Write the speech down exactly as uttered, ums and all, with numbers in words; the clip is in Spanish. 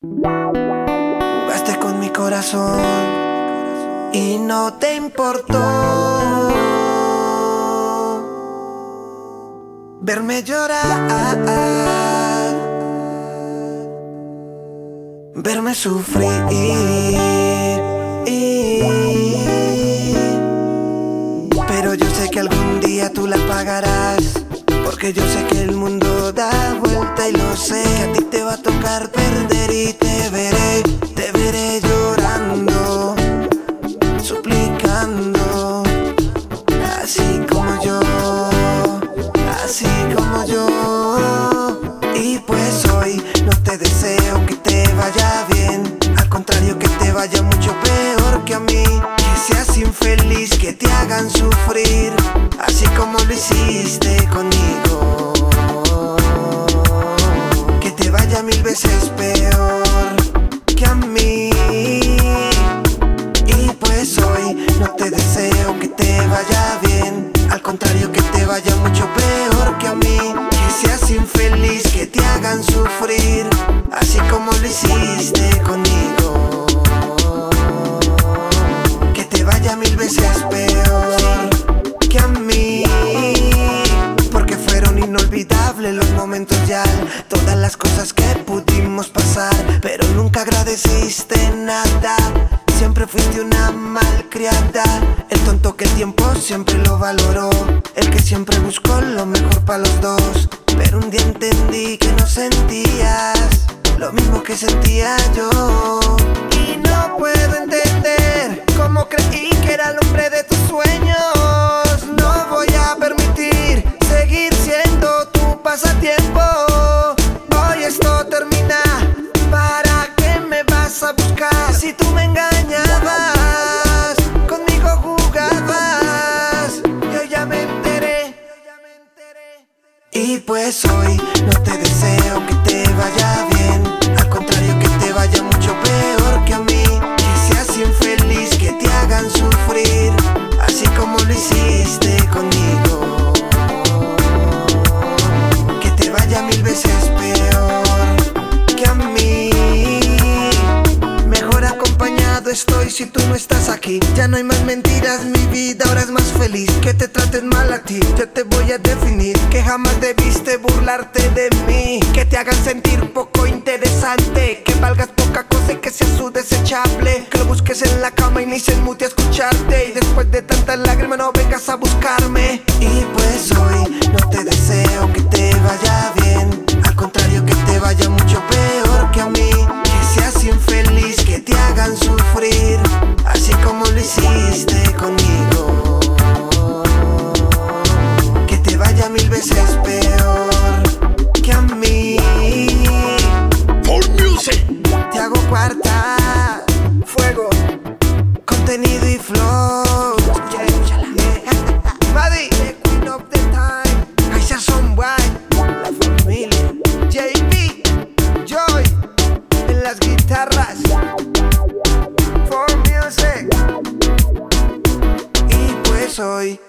Jugaste con mi corazón y no te importó verme llorar, verme sufrir. Pero yo sé que algún día tú la pagarás, porque yo sé que el mundo da vuelta y lo sé, que a ti te va a tocar perder y te veré, te veré llorando, suplicando, así como yo, así como yo. Y pues hoy no te deseo que te vaya bien, al contrario que te vaya mucho peor que a mí, que seas infeliz, que te hagan sufrir, así como lo hiciste conmigo, que te vaya mil veces peor que a mí. Y pues hoy no te deseo que te vaya bien, al contrario que te vaya mucho peor que a mí, que seas infeliz, que te hagan sufrir, así como lo hiciste conmigo, que te vaya mil veces peor que a mí. Porque fueron inolvidables los momentos ya, todas las cosas que pudimos pasar, pero nunca agradeciste nada. Siempre fuiste una malcriada, el tonto que el tiempo siempre lo valoró, el que siempre buscó lo mejor para los dos. Pero un día entendí que no sentías lo mismo que sentía yo, y no puedo entender cómo creí que era el hombre de tus sueños. No voy a permitir seguir siendo tu pasatiempo. Hoy esto termina, ¿para qué me vas a buscar? Si tú me engañabas, conmigo jugabas, yo ya me enteré. Y pues hoy no te deseo que te vaya bien, al contrario que te vaya mucho peor que a mí, que seas infeliz, que te hagan sufrir, así como lo hiciste conmigo, que te vaya mil veces peor que a mí. Mejor acompañado estoy si tú no estás aquí. Ya no hay más mentiras, mi vida ahora es más feliz. Que te traten mal a ti, yo te voy a definir, que jamás debiste burlarte de mí, que te hagan sentir poco interesante, que valgas poca cosa y que seas su desechable, que lo busques en la cama y ni se mute a escucharte, y después de tantas lágrimas no vengas a buscarme. Y pues hoy no te deseo que te vaya bien, al contrario que te vaya mucho peor que a mí, que seas infeliz, que te hagan sufrir, así como lo hiciste conmigo, que te vaya mil veces peor que a mí. More music. Te hago cuarta, fuego, contenido y flow. Yeah, yeah. Buddy, the queen of the time. Kaiser son white, la familia. J B, Joy, en las guitarras. For music. Y pues hoy